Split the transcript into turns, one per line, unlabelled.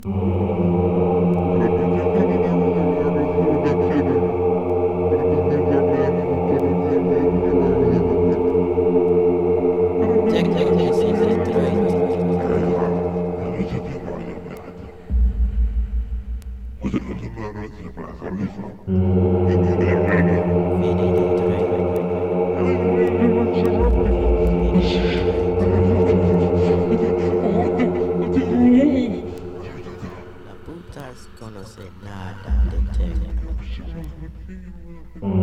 Technically, it's Detroit. Vinny Detroit. Vinny Detroit. La putas conoce nada de techno.